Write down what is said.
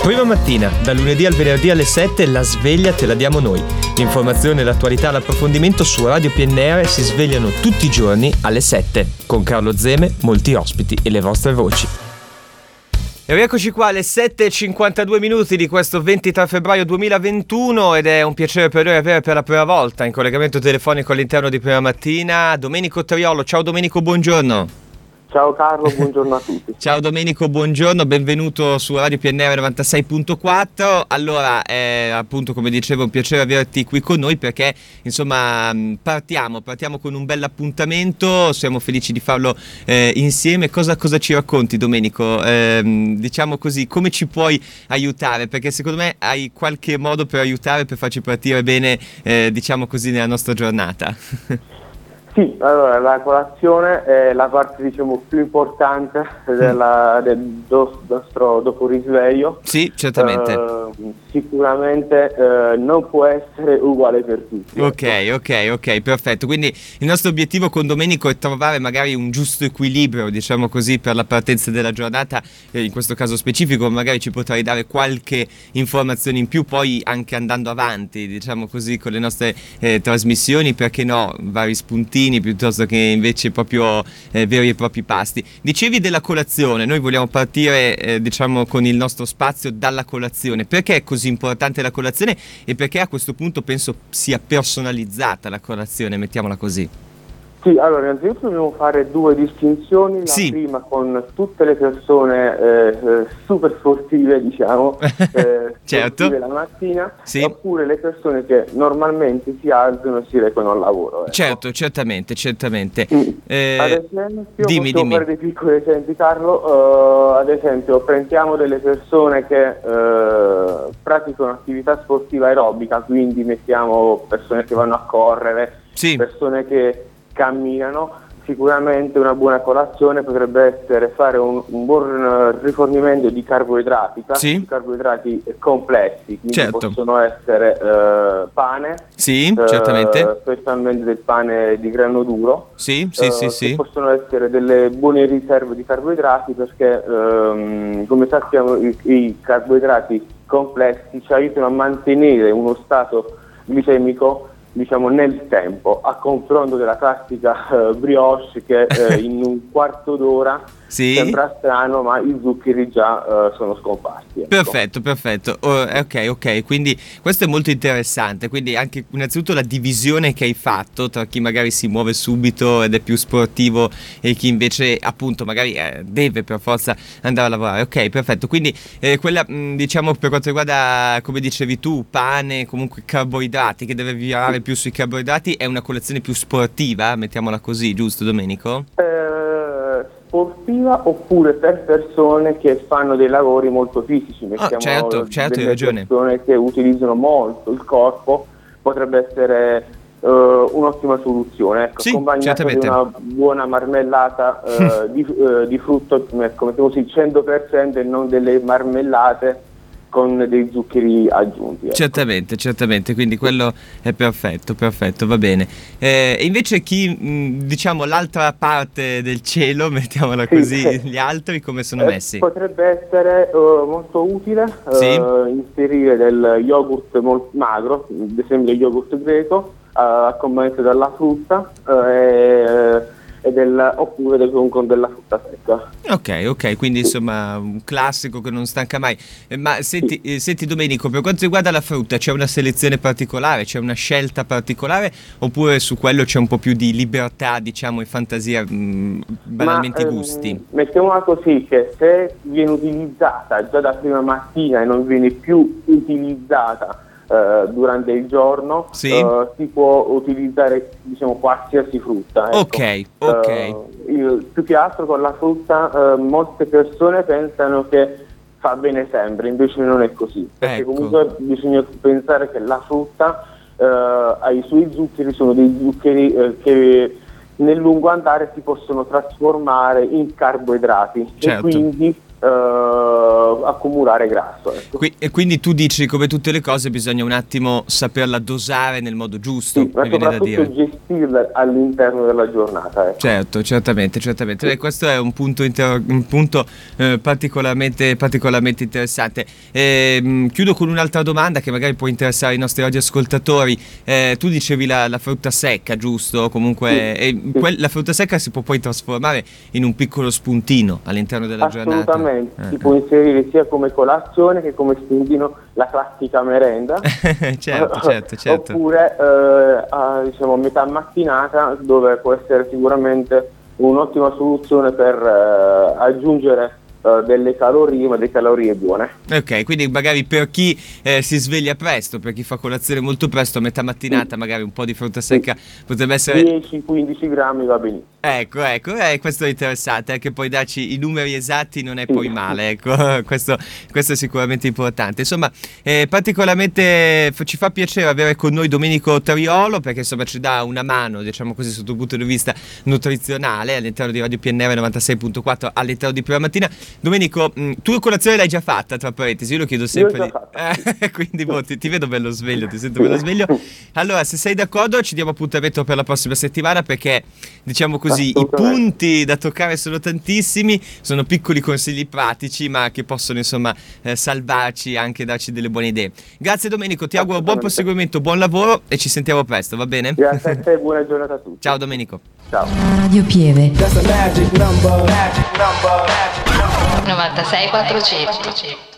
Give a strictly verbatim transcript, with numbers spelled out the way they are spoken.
Prima mattina, da lunedì al venerdì alle sette, la sveglia te la diamo noi. L'informazione, l'attualità, l'approfondimento su Radio P N R si svegliano tutti i giorni alle sette. Con Carlo Zeme, molti ospiti e le vostre voci. E rieccoci qua alle sette e cinquantadue minuti di questo ventitré febbraio duemilaventuno ed è un piacere per noi avere per la prima volta in collegamento telefonico all'interno di Prima Mattina Domenico Triolo. Ciao Domenico, buongiorno. Ciao Carlo, buongiorno a tutti. Ciao Domenico, buongiorno, benvenuto su Radio P N R novantasei virgola quattro. Allora, è appunto come dicevo un piacere averti qui con noi perché insomma partiamo, partiamo con un bel appuntamento, siamo felici di farlo eh, insieme. Cosa, cosa ci racconti Domenico? Eh, diciamo così, come ci puoi aiutare? Perché secondo me hai qualche modo per aiutare, per farci partire bene, eh, diciamo così, nella nostra giornata. Sì, allora la colazione è la parte diciamo più importante della, del do, nostro dopo risveglio. Sì, certamente. Uh, sicuramente uh, non può essere uguale per tutti. Ok, ecco. ok, ok, perfetto. Quindi il nostro obiettivo con Domenico è trovare magari un giusto equilibrio, diciamo così, per la partenza della giornata, eh, in questo caso specifico, magari ci potrai dare qualche informazione in più, poi anche andando avanti, diciamo così, con le nostre eh, trasmissioni, perché no, vari spuntini piuttosto che invece proprio eh, veri e propri pasti. Dicevi della colazione, noi vogliamo partire eh, diciamo con il nostro spazio dalla colazione. Perché è così importante la colazione e perché a questo punto penso sia personalizzata la colazione, mettiamola così? Sì, allora innanzitutto dobbiamo fare due distinzioni, la sì. prima con tutte le persone eh, eh, super sportive, diciamo, eh, certo. sportive la mattina, sì. oppure le persone che normalmente si alzano e si recano al lavoro. Ecco. Certo, certamente, certamente. Mm. Eh, ad esempio, dimmi, possiamo dimmi. fare dei piccoli esempi, Carlo, uh, ad esempio prendiamo delle persone che uh, praticano attività sportiva aerobica, quindi mettiamo persone che vanno a correre, sì. persone che camminano. Sicuramente una buona colazione potrebbe essere fare un, un buon rifornimento di carboidrati, sì. di carboidrati complessi, quindi certo. possono essere uh, pane, sì, uh, certamente. specialmente del pane di grano duro, sì, sì, uh, sì, che sì. possono essere delle buone riserve di carboidrati perché um, come sappiamo i, i carboidrati complessi ci aiutano a mantenere uno stato glicemico diciamo nel tempo, a confronto della classica uh, brioche che uh, in un quarto d'ora sì. sembra strano, ma i zuccheri già uh, sono scomparsi. Ecco. Perfetto, perfetto. Oh, ok, ok, quindi questo è molto interessante. Quindi anche innanzitutto la divisione che hai fatto tra chi magari si muove subito ed è più sportivo e chi invece appunto magari eh, deve per forza andare a lavorare. Ok, perfetto. Quindi eh, quella mh, diciamo per quanto riguarda, come dicevi tu, pane, comunque carboidrati, che deve virare più sui carboidrati, è una colazione più sportiva, mettiamola così, giusto Domenico? Eh, sportiva oppure per persone che fanno dei lavori molto fisici, mettiamo oh, certo, certo, hai ragione. Persone che utilizzano molto il corpo, potrebbe essere uh, un'ottima soluzione, ecco, sì, accompagnata di una buona marmellata uh, di, uh, di frutto, come così cento per cento e non delle marmellate con dei zuccheri aggiunti. Ecco. Certamente, certamente, quindi quello è perfetto, perfetto, va bene. Eh, e invece chi, mh, diciamo, l'altra parte del cielo, mettiamola sì, così, sì. gli altri come sono eh, messi? Potrebbe essere uh, molto utile sì. uh, inserire del yogurt molto magro, ad esempio il yogurt greco, uh, accompagnato dalla frutta uh, e... E del, oppure del, con della frutta secca. Ok, ok, quindi insomma un classico che non stanca mai. Eh, ma senti, sì. eh, senti Domenico, per quanto riguarda la frutta, c'è una selezione particolare, c'è una scelta particolare oppure su quello c'è un po' più di libertà, diciamo, e fantasia, mh, banalmente ma, i gusti? Ehm, mettiamola così, che se viene utilizzata già da prima mattina e non viene più utilizzata Uh, durante il giorno sì. uh, si può utilizzare diciamo qualsiasi frutta, ecco. ok ok uh, io, più che altro con la frutta uh, molte persone pensano che fa bene sempre, invece non è così, perché ecco. comunque bisogna pensare che la frutta uh, ai suoi zuccheri sono dei zuccheri uh, che nel lungo andare si possono trasformare in carboidrati, certo. e quindi Uh, uh, accumulare grasso. Ecco. Qui- e quindi tu dici, come tutte le cose, bisogna un attimo saperla dosare nel modo giusto, Sì, ma mi viene da soprattutto dire. gestirla all'interno della giornata. Ecco. Certo, certamente, certamente. Beh, questo è un punto, inter- un punto eh, particolarmente, particolarmente interessante. Ehm, chiudo con un'altra domanda che magari può interessare i nostri radioascoltatori. Eh, tu dicevi la, la frutta secca, giusto? Comunque, Sì, e sì. quel- la frutta secca si può poi trasformare in un piccolo spuntino all'interno della giornata. Assolutamente, Eh, si può inserire sia come colazione che come spuntino, la classica merenda. eh. Certo, certo, certo. Oppure eh, a, diciamo, a metà mattinata, dove può essere sicuramente un'ottima soluzione per eh, aggiungere eh, delle calorie, ma delle calorie buone. Ok, quindi magari per chi eh, si sveglia presto, per chi fa colazione molto presto, a metà mattinata, magari un po' di frutta secca potrebbe essere... dieci quindici grammi va benissimo. Ecco, ecco, eh, questo è interessante, anche poi darci i numeri esatti non è poi male, ecco, questo, questo è sicuramente importante. Insomma, eh, particolarmente f- ci fa piacere avere con noi Domenico Triolo, perché insomma ci dà una mano, diciamo così, sotto il punto di vista nutrizionale all'interno di Radio P N R novantasei punto quattro all'interno di Prima Mattina. Domenico, mh, tu colazione l'hai già fatta, tra parentesi, io lo chiedo sempre Io l'ho di... già fatta. Eh, quindi boh, ti, ti vedo bello sveglio, ti sento bello sveglio. Allora, se sei d'accordo ci diamo appuntamento per la prossima settimana, perché diciamo così i Assolutamente. punti da toccare sono tantissimi, sono piccoli consigli pratici ma che possono insomma eh, salvarci, anche darci delle buone idee. Grazie Domenico, ti auguro buon Assolutamente. proseguimento, buon lavoro e ci sentiamo presto, va bene? Grazie a te e buona giornata a tutti. Ciao Domenico. Ciao. Radio Pieve That's a magic number. Magic number. novantasei quattro C.